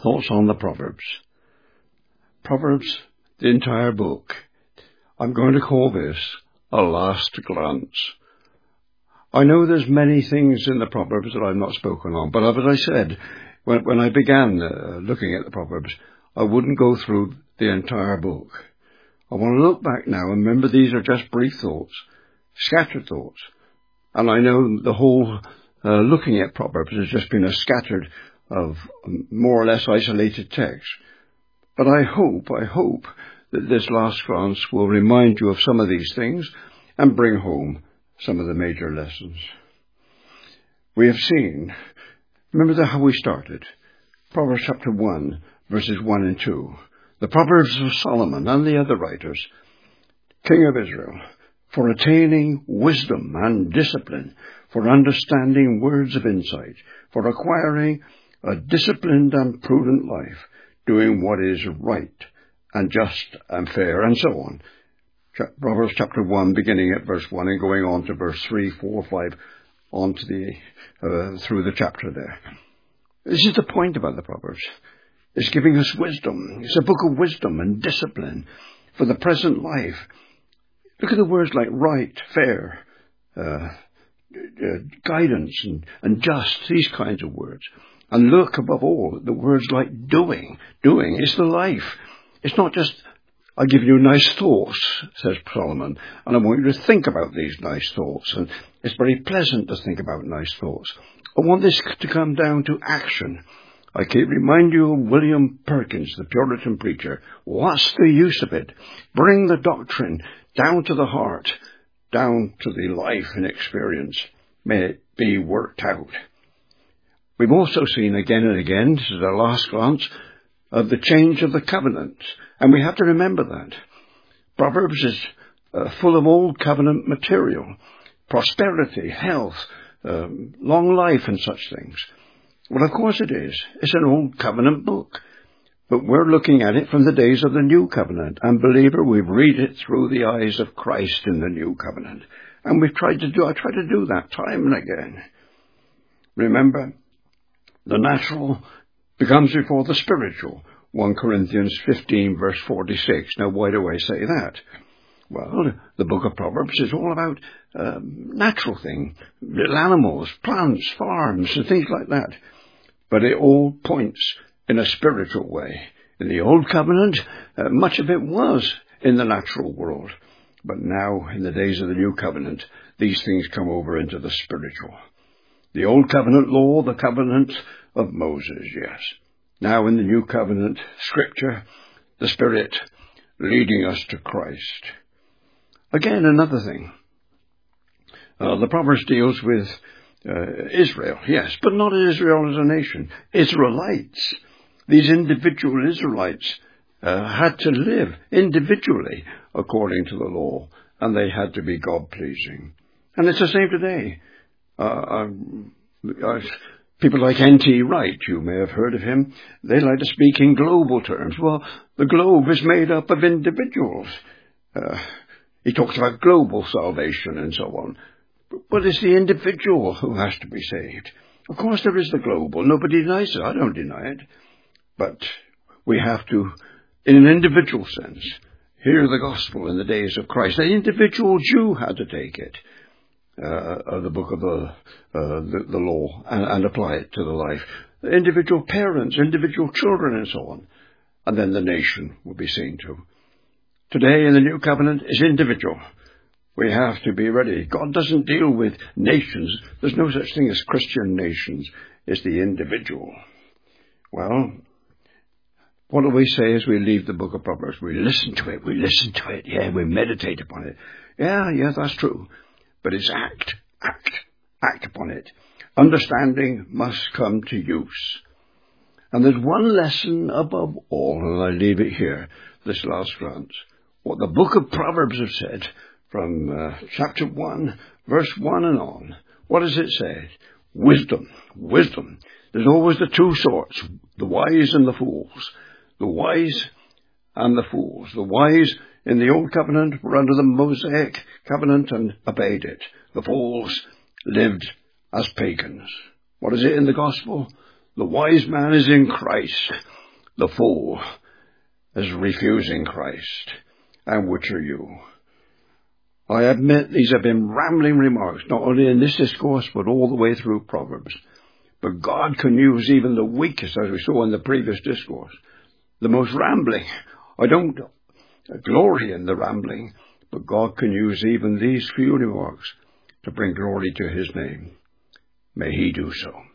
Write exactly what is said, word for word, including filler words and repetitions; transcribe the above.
Thoughts on the Proverbs. Proverbs, the entire book. I'm going to call this a last glance. I know there's many things in the Proverbs that I've not spoken on, but as I said, when, when I began uh, looking at the Proverbs, I wouldn't go through the entire book. I want to look back now and remember these are just brief thoughts, scattered thoughts. And I know the whole uh, looking at Proverbs has just been a scattered of more or less isolated text. But I hope, I hope that this last glance will remind you of some of these things and bring home some of the major lessons. We have seen, remember the, how we started, Proverbs chapter one, verses one and two. The Proverbs of Solomon and the other writers, King of Israel, for attaining wisdom and discipline, for understanding words of insight, for acquiring a disciplined and prudent life, doing what is right and just and fair, and so on. Proverbs chapter one, beginning at verse one and going on to verse three, four, five, on to the, uh, through the chapter there. This is the point about the Proverbs. It's giving us wisdom. It's a book of wisdom and discipline for the present life. Look at the words like right, fair, uh, uh, guidance and, and just, these kinds of words. And look above all at the words like doing. Doing is the life. It's not just, I give you nice thoughts, says Solomon, and I want you to think about these nice thoughts. And it's very pleasant to think about nice thoughts. I want this to come down to action. I keep remind you of William Perkins, the Puritan preacher. What's the use of it? Bring the doctrine down to the heart, down to the life and experience. May it be worked out. We've also seen again and again, this is our last glance, of the change of the covenant. And we have to remember that. Proverbs is uh, full of old covenant material, prosperity, health, um, long life and such things. Well, of course it is. It's an old covenant book. But we're looking at it from the days of the new covenant. And believer, we read it through the eyes of Christ in the new covenant. And we've tried to do, I try to do that time and again. Remember, the natural becomes before the spiritual. First Corinthians fifteen, verse forty-six. Now, why do I say that? Well, the book of Proverbs is all about um, natural things, little animals, plants, farms, and things like that. But it all points in a spiritual way. In the Old Covenant, uh, much of it was in the natural world. But now, in the days of the New Covenant, these things come over into the spiritual. The Old Covenant law, the covenant of Moses, yes. Now in the New Covenant, Scripture, the Spirit leading us to Christ. Again, another thing. Uh, the Proverbs deals with uh, Israel, yes, but not Israel as a nation. Israelites. These individual Israelites uh, had to live individually according to the law, and they had to be God-pleasing. And it's the same today. Uh, uh, people like N T Wright, you may have heard of him, they like to speak in global terms. Well, the globe is made up of individuals. Uh, he talks about global salvation and so on. But it's the individual who has to be saved. Of course there is the global. Nobody denies it. I don't deny it. But we have to, in an individual sense, hear the gospel in the days of Christ. The individual Jew had to take it. Uh, of the book of the, uh, the, the law and, and apply it to the life. Individual parents, individual children and so on. And then the nation will be seen to. Today in the New Covenant is individual. We have to be ready. God doesn't deal with nations. There's no such thing as Christian nations. It's the individual. Well, what do we say as we leave the book of Proverbs? We listen to it. We listen to it. Yeah, we meditate upon it. Yeah, yeah, that's true. But it's act, act, act upon it. Understanding must come to use. And there's one lesson above all, and I leave it here, this last glance. What the book of Proverbs have said from uh, chapter one, verse one and on. What does it say? Wisdom, wisdom. There's always the two sorts, the wise and the fools. The wise and the fools. The wise in the Old Covenant were under the Mosaic covenant and obeyed it. The fools lived as pagans. What is it in the gospel? The wise man is in Christ. The fool is refusing Christ. And which are you? I admit these have been rambling remarks, not only in this discourse, but all the way through Proverbs. But God can use even the weakest, as we saw in the previous discourse, the most rambling. I don't glory in the rambling, but God can use even these few remarks to bring glory to his name. May he do so.